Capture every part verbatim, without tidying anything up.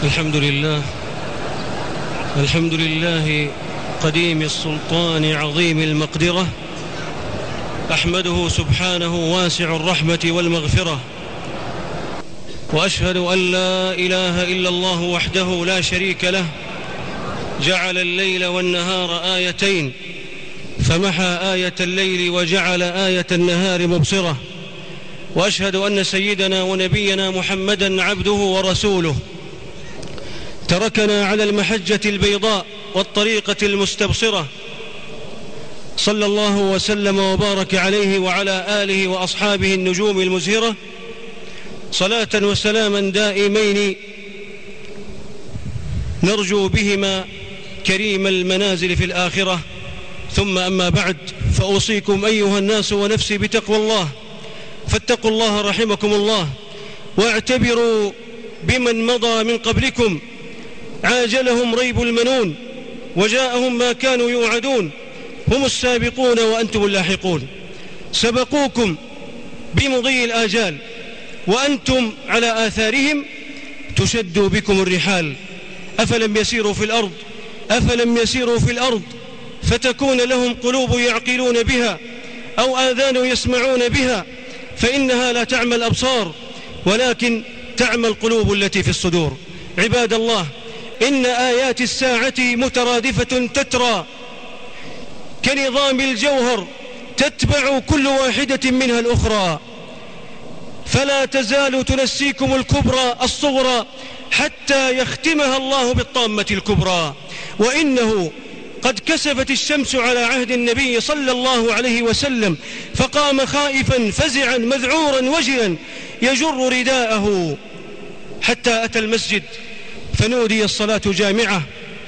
الحمد لله الحمد لله قديم السلطان عظيم المقدرة، أحمده سبحانه واسع الرحمة والمغفرة، وأشهد أن لا إله إلا الله وحده لا شريك له، جعل الليل والنهار آيتين، فمحى آية الليل وجعل آية النهار مبصرة. وأشهد أن سيدنا ونبينا محمدًا عبده ورسوله، تركنا على المحجة البيضاء والطريقة المستبصرة، صلى الله وسلم وبارك عليه وعلى آله وأصحابه النجوم المزهرة، صلاة وسلاما دائمين نرجو بهما كريم المنازل في الآخرة. ثم أما بعد، فأوصيكم أيها الناس ونفسي بتقوى الله، فاتقوا الله رحمكم الله، واعتبروا بمن مضى من قبلكم، عاجلهم ريب المنون وجاءهم ما كانوا يوعدون، هم السابقون وأنتم اللاحقون، سبقوكم بمضي الآجال وأنتم على آثارهم تشد بكم الرحال. أفلم يسيروا في الأرض أفلم يسيروا في الأرض فتكون لهم قلوب يعقلون بها أو آذان يسمعون بها، فإنها لا تعمى الأبصار ولكن تعمى القلوب التي في الصدور. عباد الله، إن آيات الساعة مترادفة تترى كنظام الجوهر، تتبع كل واحدة منها الأخرى، فلا تزال تنسيكم الكبرى الصغرى حتى يختمها الله بالطامة الكبرى. وإنه قد كسفت الشمس على عهد النبي صلى الله عليه وسلم، فقام خائفا فزعا مذعورا وجلا يجر رداءه حتى أتى المسجد، فنودي الصلاة جامعة،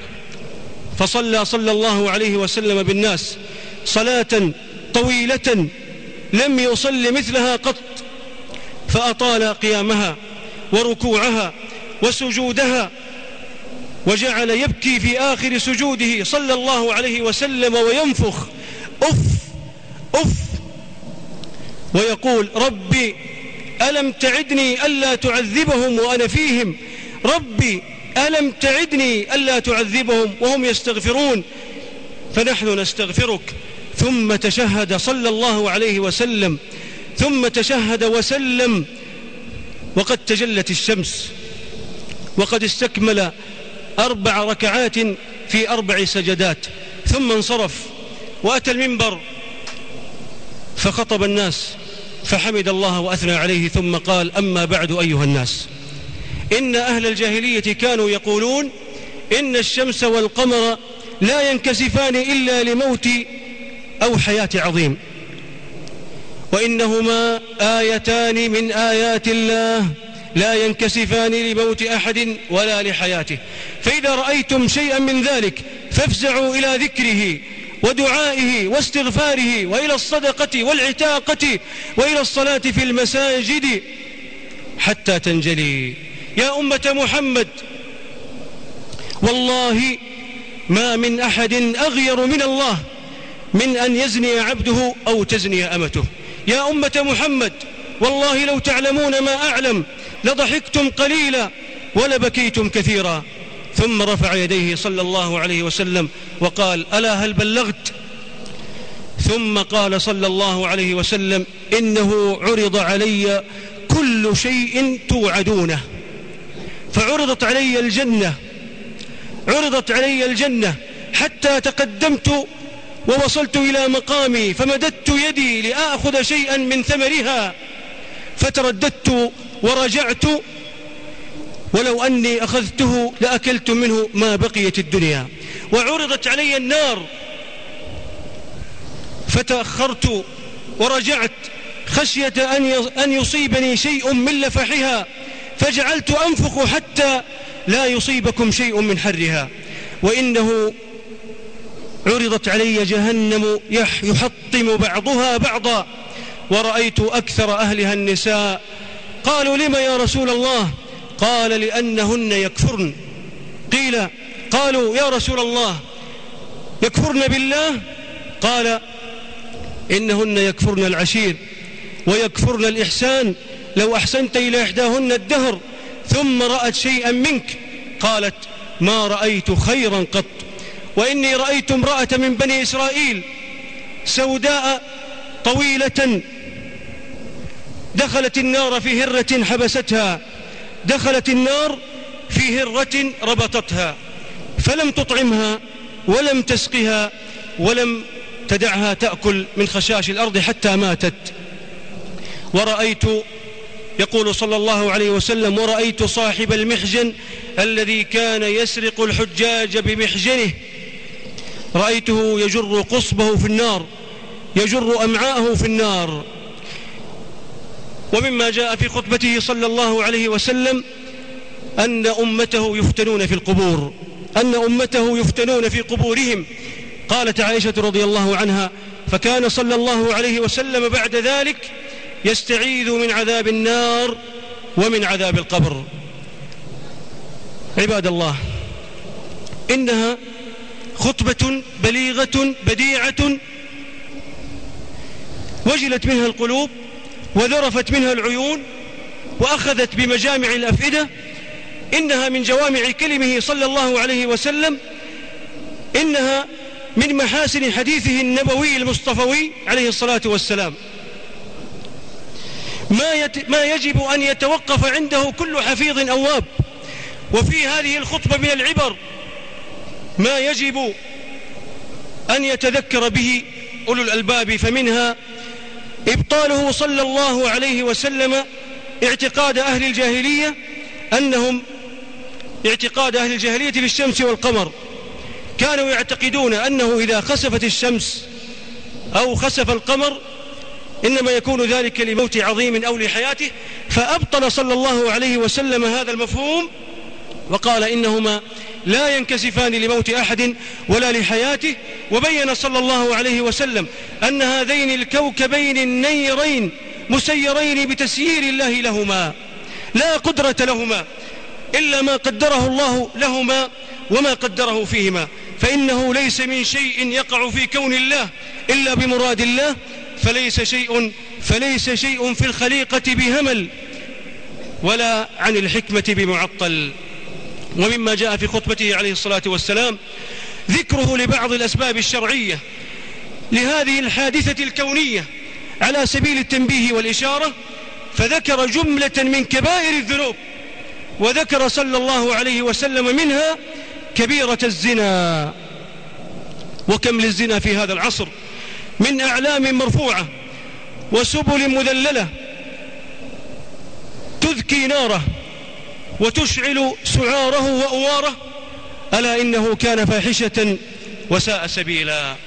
فصلى صلى الله عليه وسلم بالناس صلاة طويلة لم يصل مثلها قط، فأطال قيامها وركوعها وسجودها، وجعل يبكي في آخر سجوده صلى الله عليه وسلم وينفخ أف أف ويقول: ربي ألم تعدني ألا تعذبهم وأنا فيهم، ربي ألم تعدني ألا تعذبهم وهم يستغفرون، فنحن نستغفرك. ثم تشهد صلى الله عليه وسلم، ثم تشهد وسلم، وقد تجلت الشمس، وقد استكمل أربع ركعات في أربع سجدات، ثم انصرف وأتى المنبر فخطب الناس فحمد الله وأثنى عليه، ثم قال: أما بعد أيها الناس، إن أهل الجاهلية كانوا يقولون إن الشمس والقمر لا ينكسفان إلا لموت أو حياة عظيم، وإنهما آيتان من آيات الله لا ينكسفان لموت أحد ولا لحياته، فإذا رأيتم شيئا من ذلك فافزعوا إلى ذكره ودعائه واستغفاره، وإلى الصدقة والعتاقة، وإلى الصلاة في المساجد حتى تنجلي. يا أمة محمد، والله ما من أحد أغير من الله من أن يزني عبده أو تزني أمته. يا أمة محمد، والله لو تعلمون ما أعلم لضحكتم قليلا ولبكيتم كثيرا. ثم رفع يديه صلى الله عليه وسلم وقال: ألا هل بلغت؟ ثم قال صلى الله عليه وسلم: إنه عرض علي كل شيء توعدونه، فعرضت علي الجنة عرضت علي الجنة حتى تقدمت ووصلت إلى مقامي، فمددت يدي لآخذ شيئا من ثمرها، فترددت ورجعت، ولو أني أخذته لأكلت منه ما بقيت الدنيا. وعرضت علي النار فتأخرت ورجعت خشية أن يصيبني شيء من لفحها، فجعلت أنفخ حتى لا يصيبكم شيء من حرها. وإنه عرضت علي جهنم يحطم بعضها بعضا، ورأيت أكثر أهلها النساء. قالوا: لما يا رسول الله؟ قال: لأنهن يكفرن. قيل قالوا: يا رسول الله يكفرن بالله؟ قال: إنهن يكفرن العشير ويكفرن الإحسان، لو أحسنت إلى إحداهن الدهر ثم رأت شيئا منك قالت: ما رأيت خيرا قط، وإني رأيت امرأة من بني إسرائيل سوداء طويلة دخلت النار في هرة حبستها، دخلت النار في هرة ربطتها، فلم تطعمها ولم تسقها ولم تدعها تأكل من خشاش الأرض حتى ماتت. ورأيت، يقول صلى الله عليه وسلم: ورأيت صاحب المحجن الذي كان يسرق الحجاج بمحجنه، رأيته يجر قصبه في النار، يجر أمعاءه في النار. ومما جاء في خطبته صلى الله عليه وسلم أن أمته يفتنون في القبور، أن أمته يفتنون في قبورهم. قالت عائشة رضي الله عنها: فكان صلى الله عليه وسلم بعد ذلك يستعيذ من عذاب النار ومن عذاب القبر. عباد الله، إنها خطبة بليغة بديعة وجلت منها القلوب وذرفت منها العيون وأخذت بمجامع الأفئدة. إنها من جوامع كلمه صلى الله عليه وسلم، إنها من محاسن حديثه النبوي المصطفوي عليه الصلاة والسلام، ما, يت... ما يجب أن يتوقف عنده كل حفيظ أواب. وفي هذه الخطبة من العبر ما يجب أن يتذكر به أولو الألباب، فمنها إبطاله صلى الله عليه وسلم اعتقاد أهل الجاهلية أنهم اعتقاد أهل الجاهلية في الشمس والقمر. كانوا يعتقدون أنه إذا خسفت الشمس أو خسف القمر إنما يكون ذلك لموت عظيم أو لحياته، فأبطل صلى الله عليه وسلم هذا المفهوم وقال إنهما لا ينكسفان لموت أحد ولا لحياته. وبين صلى الله عليه وسلم أن هذين الكوكبين النيرين مسيرين بتسيير الله لهما، لا قدرة لهما إلا ما قدره الله لهما وما قدره فيهما، فإنه ليس من شيء يقع في كون الله إلا بمراد الله، فليس شيء فليس شيء في الخليقة بهمل ولا عن الحكمة بمعطل. ومما جاء في خطبته عليه الصلاة والسلام ذكره لبعض الأسباب الشرعية لهذه الحادثة الكونية على سبيل التنبيه والإشارة، فذكر جملة من كبائر الذنوب، وذكر صلى الله عليه وسلم منها كبيرة الزنا. وكم للزنا في هذا العصر من أعلام مرفوعة وسبل مذللة تذكي ناره وتشعل سعاره وأواره، ألا إنه كان فاحشة وساء سبيلا.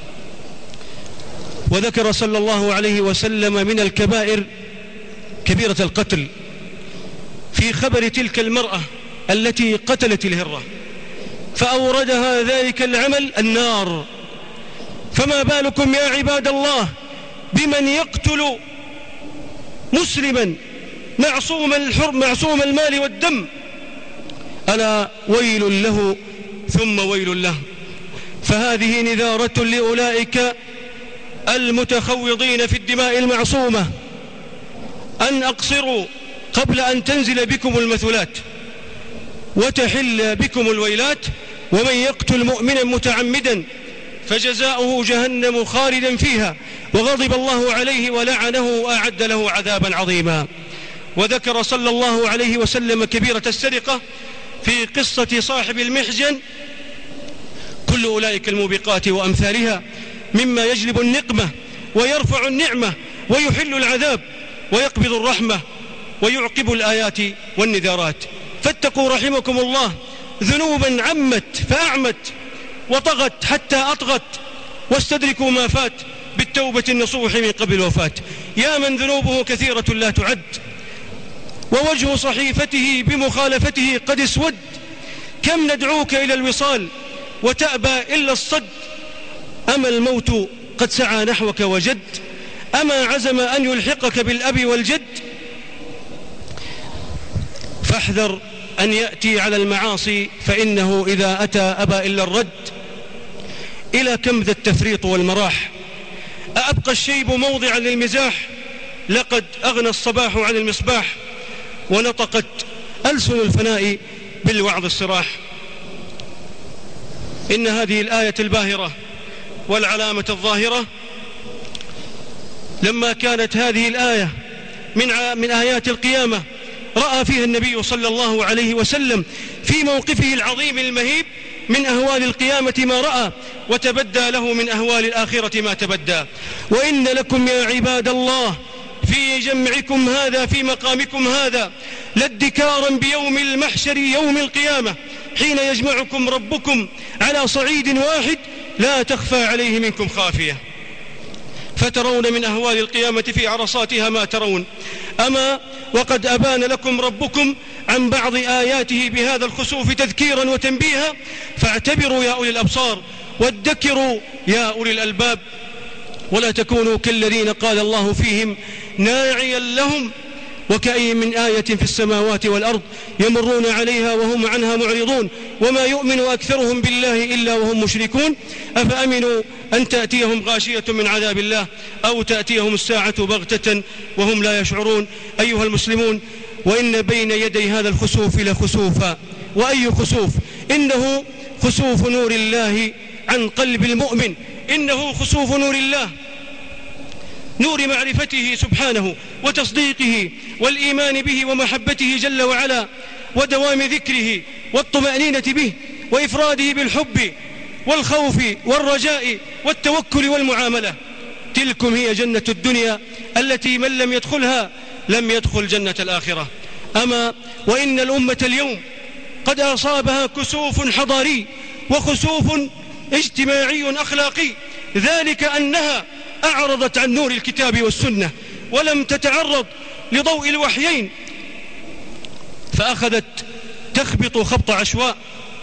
وذكر صلى الله عليه وسلم من الكبائر كبيرة القتل في خبر تلك المرأة التي قتلت الهرة، فأوردها ذلك العمل النار. فما بالكم يا عباد الله بمن يقتل مسلما معصوم الحرم معصوم المال والدم؟ ألا ويل له ثم ويل له. فهذه نذارة لأولئك المتخوضين في الدماء المعصومة أن أقصروا قبل أن تنزل بكم المثلات وتحل بكم الويلات. ومن يقتل مؤمنا متعمدا فجزاؤه جهنم خالدا فيها وغضب الله عليه ولعنه وأعد له عذابا عظيما. وذكر صلى الله عليه وسلم كبيرة السرقة في قصة صاحب المحجن. كل أولئك الموبقات وأمثالها مما يجلب النقمة ويرفع النعمة ويحل العذاب ويقبض الرحمة ويعقب الآيات والنذارات. فاتقوا رحمكم الله ذنوبا عمت فأعمت وطغت حتى أطغت، واستدركوا ما فات بالتوبة النصوح من قبل الوفاة. يا من ذنوبه كثيرة لا تعد ووجه صحيفته بمخالفته قد اسود، كم ندعوك إلى الوصال وتأبى إلا الصد. أما الموت قد سعى نحوك وجد، أما عزم أن يلحقك بالأب والجد. فاحذر أن يأتي على المعاصي، فإنه إذا أتى أبى إلا الرد. إلى كم ذا التفريط والمراح؟ أأبقى الشيب موضعا للمزاح؟ لقد أغنى الصباح عن المصباح، ونطقت ألسن الفناء بالوعظ الصراح. إن هذه الآية الباهرة والعلامة الظاهرة لما كانت هذه الآية من من آيات القيامة رأى فيها النبي صلى الله عليه وسلم في موقفه العظيم المهيب من أهوال القيامة ما رأى، وتبدى له من أهوال الآخرة ما تبدى. وإن لكم يا عباد الله في جمعكم هذا في مقامكم هذا لادكارا بيوم المحشر يوم القيامة، حين يجمعكم ربكم على صعيد واحد لا تخفى عليه منكم خافية، فترون من أهوال القيامة في عرصاتها ما ترون. أما وقد أبان لكم ربكم عن بعض آياته بهذا الخسوف تذكيرا وتنبيها، فاعتبروا يا أولي الأبصار وادكروا يا أولي الألباب، ولا تكونوا كالذين قال الله فيهم ناعيا لهم وكأي من آية في السماوات والأرض يمرون عليها وهم عنها معرضون وما يؤمن أكثرهم بالله إلا وهم مشركون أفأمنوا أن تأتيهم غاشية من عذاب الله أو تأتيهم الساعة بغتة وهم لا يشعرون. أيها المسلمون، وإن بين يدي هذا الخسوف لخسوفا، وأي خسوف؟ إنه خسوف نور الله عن قلب المؤمن، إنه خسوف نور الله، نور معرفته سبحانه وتصديقه والإيمان به ومحبته جل وعلا ودوام ذكره والطمأنينة به وإفراده بالحب والخوف والرجاء والتوكل والمعاملة. تلكم هي جنة الدنيا التي من لم يدخلها لم يدخل جنة الآخرة. أما وإن الأمة اليوم قد أصابها كسوف حضاري وخسوف اجتماعي أخلاقي، ذلك أنها أعرضت عن نور الكتاب والسنة ولم تتعرض لضوء الوحيين، فأخذت تخبط خبط عشواء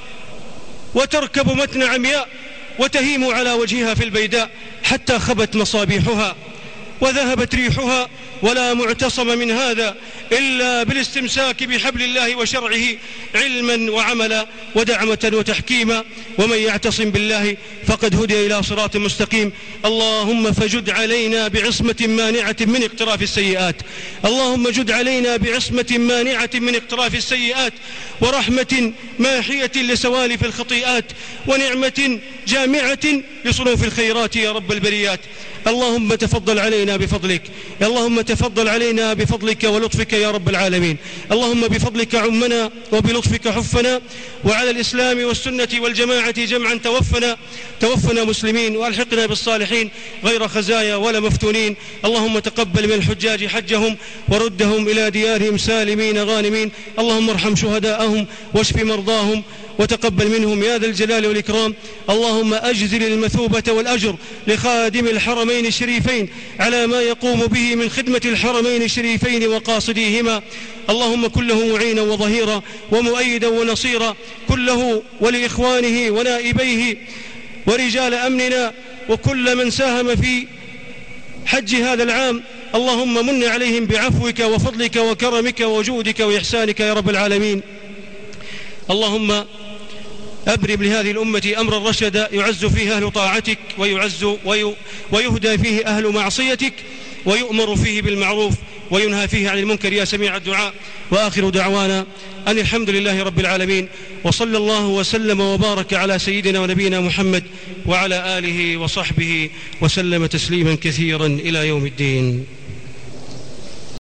وتركب متن عمياء وتهيم على وجهها في البيداء حتى خبت مصابيحها وذهبت ريحها، ولا معتصم من هذا إلا بالاستمساك بحبل الله وشرعه علما وعملا ودعمة وتحكيما، ومن يعتصم بالله فقد هدي إلى صراط مستقيم. اللهم فجد علينا بعصمة مانعة من اقتراف السيئات، اللهم جد علينا بعصمة مانعة من اقتراف السيئات، ورحمة ماحية لسوالف الخطيئات، ونعمة جامعة لصنوف الخيرات يا رب البريات. اللهم تفضل علينا بفضلك، اللهم تفضل علينا بفضلك ولطفك يا رب العالمين. اللهم بفضلك عمنا وبلطفك حفنا، وعلى الإسلام والسنة والجماعة جمعا توفنا توفنا مسلمين، وألحقنا بالصالحين غير خزايا ولا مفتونين. اللهم تقبل من الحجاج حجهم وردهم إلى ديارهم سالمين غانمين. اللهم ارحم شهداءهم واشف مرضاهم وتقبل منهم يا ذا الجلال والإكرام. اللهم أجزل المثوبة والأجر لخادم الحرمين الشريفين على ما يقوم به من خدمة الحرمين الشريفين وقاصديهما. اللهم كن له معينا وظهيرا ومؤيدا ونصيرا، كله ولإخوانه ونائبيه ورجال أمننا وكل من ساهم في حج هذا العام. اللهم من عليهم بعفوك وفضلك وكرمك وجودك وإحسانك يا رب العالمين. اللهم أبرم لهذه الأمة أمرا رشدا يعز فيه أهل طاعتك ويعز ويهدى فيه أهل معصيتك، ويؤمر فيه بالمعروف وينهى فيه عن المنكر يا سميع الدعاء. وآخر دعوانا أن الحمد لله رب العالمين، وصلى الله وسلم وبارك على سيدنا ونبينا محمد وعلى آله وصحبه وسلم تسليما كثيرا إلى يوم الدين.